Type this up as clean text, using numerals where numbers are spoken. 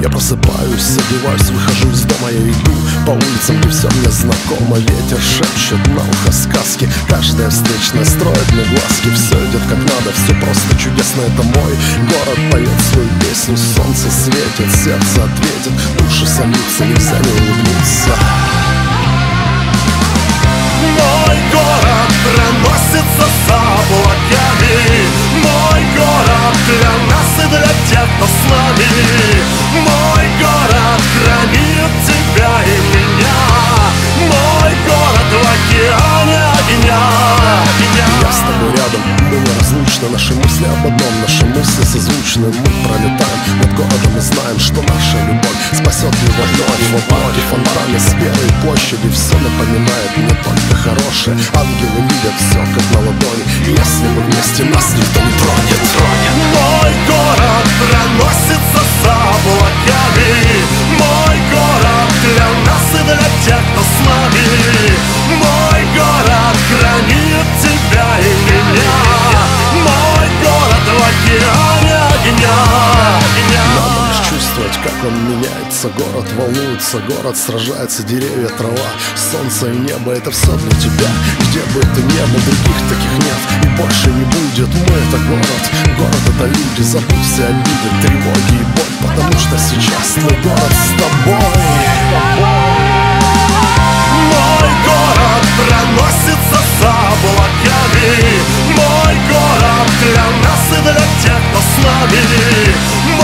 Я просыпаюсь, одеваюсь, выхожу из дома, я иду по улицам, где все мне знакомо. Ветер шепчет на ухо сказки, каждая встречная строит мне глазки. Все идет как надо, все просто чудесно, это мой город поет свою песню. Солнце светит, сердце ответит, души сольются, нельзя не улыбнуться. Мой город проносится за облаками. Мой город для нас и для тех, кто с нами. Мой город хранит тебя и меня. Мой город в океане огня. Я с тобой рядом, мы неразлучны. Наши мысли об одном, наши мысли созвучны. Мы пролетаем над городом и знаем, что наша любовь спасет его вновь. В парке, фонтаны, скверы и площади все напоминает мне только хорошее. Ангелы видят все как на ладони, и если мы вместе, нас никто не тронет. Мой город проносится за облаками. Мой город для нас и для тех, кто с нами. Мой город хранит тебя и меня. Мой город в океане огня. Надо лишь чувствовать, как он меняется. Город волнуется, город сражается, деревья, трава, солнце и небо. Это все для тебя, где бы ты ни был, других таких нет и больше не будет. Мы — это город, город — это люди. Забудь все обиды, тревоги и боль, потому что сейчас твой город с тобой. Мой город проносится за облаками. Мой город для нас и для тех, кто с нами.